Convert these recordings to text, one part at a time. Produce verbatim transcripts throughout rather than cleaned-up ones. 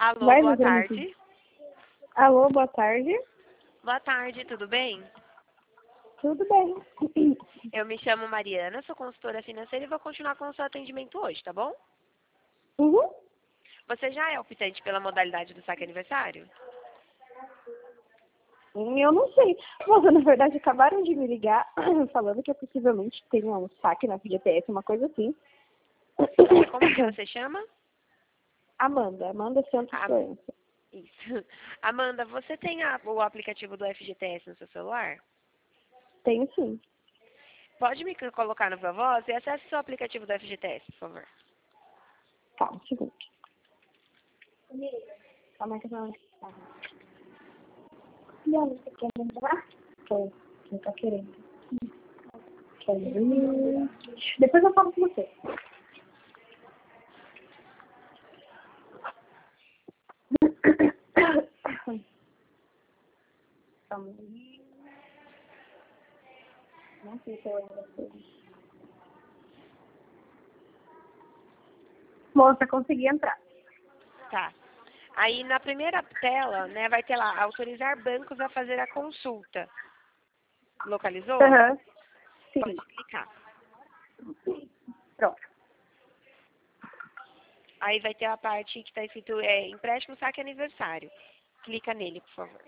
Alô, Vai, boa meu amigo. tarde. Alô, boa tarde. Boa tarde, tudo bem? Tudo bem? Eu me chamo Mariana, sou consultora financeira e vou continuar com o seu atendimento hoje, tá bom? Uhum. Você já é optante pela modalidade do saque aniversário? Eu não sei. Nossa, na verdade, acabaram de me ligar falando que eu possivelmente tenho um saque na F G T S, uma coisa assim. Como que você chama? Amanda, Amanda Santos Am- Florença. Isso. Amanda, você tem a- o aplicativo do F G T S no seu celular? Tenho sim. Pode me c- colocar no Viva Voz e acesse o seu aplicativo do F G T S, por favor. Tá, um segundo. Calma aí que eu não... E aí, você quer lembrar? Quer. Quem tá querendo? Quer ver? Depois eu falo com você. Calma aí. Não sei se eu ainda sei. Moça, consegui entrar. Tá. Aí na primeira tela, né, vai ter lá, autorizar bancos a fazer a consulta. Localizou? Aham. Sim. Pode clicar. Pronto. Aí vai ter a parte que está escrito é, empréstimo, saque aniversário. Clica nele, por favor.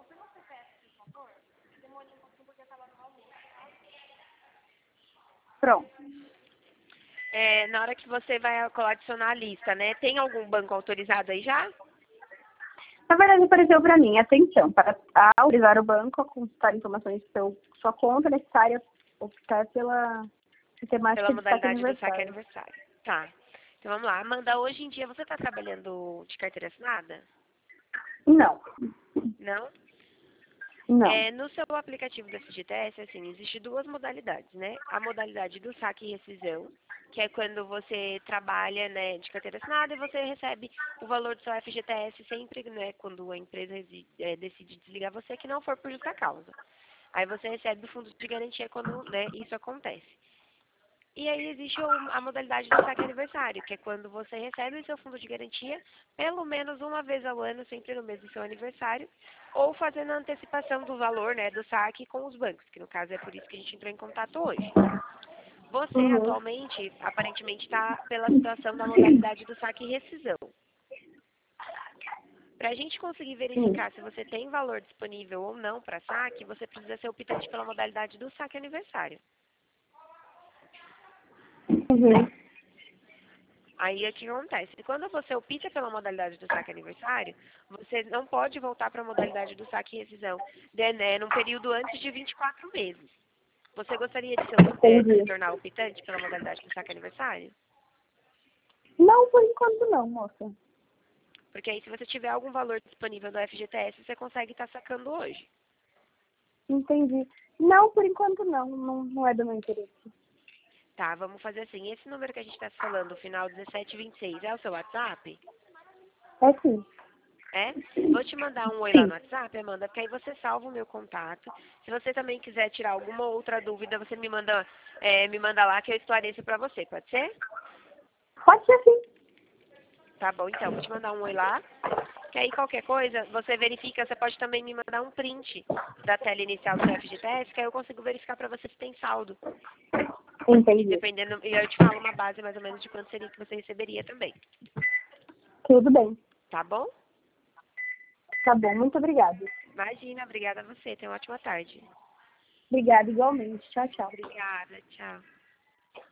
Pronto. É, na hora que você vai adicionar a lista, né? Tem algum banco autorizado aí já? Na verdade, apareceu para mim, atenção, para autorizar o banco a consultar informações de seu, sua conta, é necessário optar pela temática Pela de saque modalidade do saque aniversário. aniversário. Tá. Então vamos lá. Amanda, hoje em dia você está trabalhando de carteira assinada? Não, Não? não. É, no seu aplicativo do F G T S, assim, existe duas modalidades, né? A modalidade do saque e rescisão, que é quando você trabalha, né, de carteira assinada e você recebe o valor do seu F G T S sempre, né, quando a empresa resi- é, decide desligar você, que não for por justa causa. Aí você recebe o fundo de garantia quando, né, isso acontece. E aí existe o- a modalidade do saque aniversário, que é quando você recebe o seu fundo de garantia pelo menos uma vez ao ano, sempre no mês do seu aniversário, ou fazendo a antecipação do valor, né, do saque com os bancos, que no caso é por isso que a gente entrou em contato hoje. Você Uhum. atualmente, aparentemente, está pela situação da modalidade do saque e rescisão. Para a gente conseguir Sim. verificar se você tem valor disponível ou não para saque, você precisa ser optante pela modalidade do saque aniversário. Uhum. Aí o que acontece? Quando você opta pela modalidade do saque aniversário, você não pode voltar para a modalidade do saque e rescisão de, né, num período antes de vinte e quatro meses. Você gostaria de, ser, é, de se Entendi. tornar optante pela modalidade do saque aniversário? Não, por enquanto não, moça. Porque aí se você tiver algum valor disponível do F G T S, você consegue estar sacando hoje. Entendi. Não, por enquanto não. Não, não é do meu interesse. Tá, vamos fazer assim. Esse número que a gente está falando, o final dezessete vinte e seis, é o seu WhatsApp? É sim. É? Vou te mandar um oi lá Sim. no WhatsApp, Amanda, porque aí você salva o meu contato. Se você também quiser tirar alguma outra dúvida, você me manda, é, me manda lá que eu esclareço pra você, pode ser? Pode ser sim. Tá bom, então, vou te mandar um oi lá. Que aí qualquer coisa, você verifica, você pode também me mandar um print da tela inicial do seu F G T S, que aí eu consigo verificar pra você se tem saldo. E Entendi. dependendo, e eu te falo uma base mais ou menos de quanto seria que você receberia também. Tudo bem. Tá bom? Tá bom, muito obrigada. Imagina, obrigada a você. Tenha uma ótima tarde. Obrigada igualmente. Tchau, tchau. Obrigada, tchau.